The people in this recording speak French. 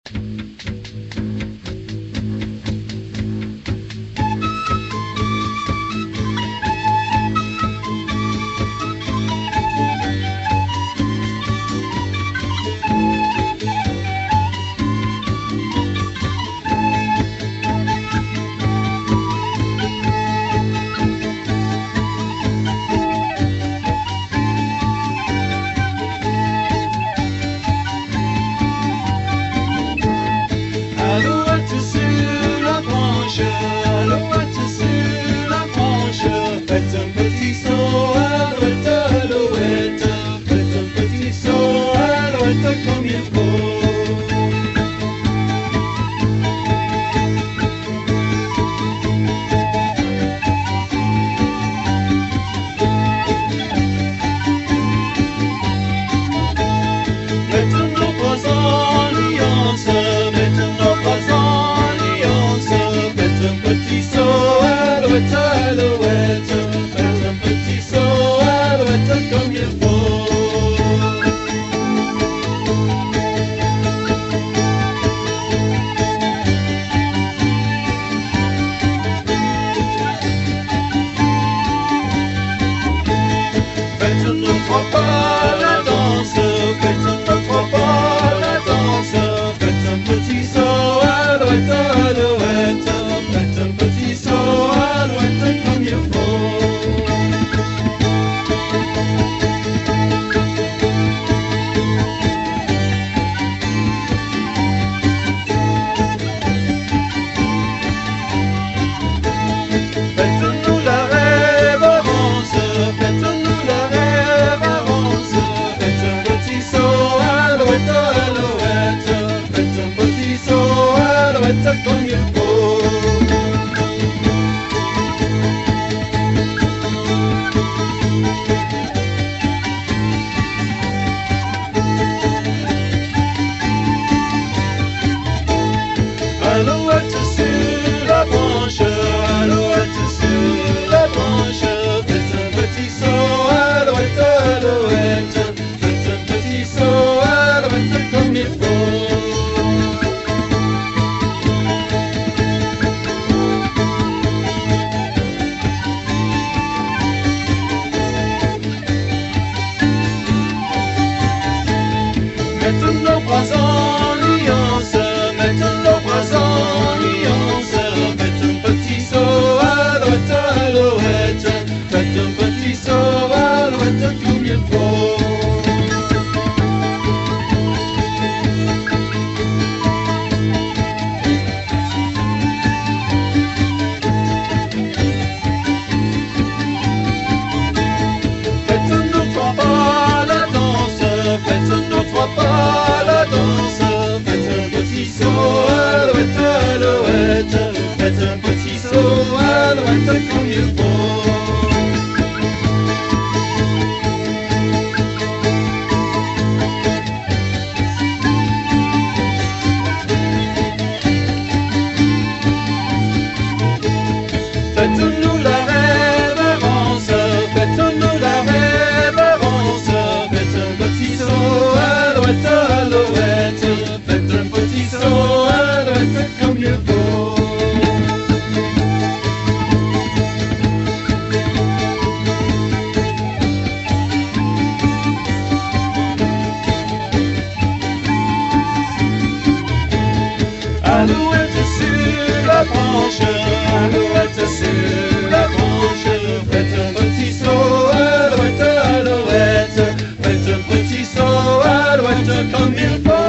Alouette sur la branche, alouette sur la branche, faites un petit saut, alouette, alouette, faites un petit saut, alouette comme il faut. Mettons nos bras en alliance, mettons nos bras en alliance, faites un petit saut, alouette, alouette, faites un petit saut, alouette comme il faut. Faites nos trois pas la danse, faites nos trois pas la danse, faites un petit saut, alouette, alouette, faites un petit saut, alouette comme il faut. Faites-nous la révérence, faites-nous la révérence, faites un petit saut, alouette, alouette, faites un petit saut, alouette comme il faut. Alouette sur la branche, alouette sur la branche, faites un petit saut, alouette, alouette, faites un petit saut, alouette comme il faut. Mettons nos bras en alliance, mettons nos bras en alliance, faites un petit saut, alouette, alouette, faites un petit saut, alouette comme il faut. Faites nos trois pas la danse, faites nos trois pas la danse, faites un petit saut, alouette, alouette, faites un petit saut, alouette comme il faut. Faites-nous la révérence, faites-nous la révérence, faites un petit saut, alouette, alouette, faites un petit saut, alouette comme il faut. Alouette sur la branche, alouette sur la branche, faites un petit saut, alouette, alouette, faites un petit saut, alouette comme il faut.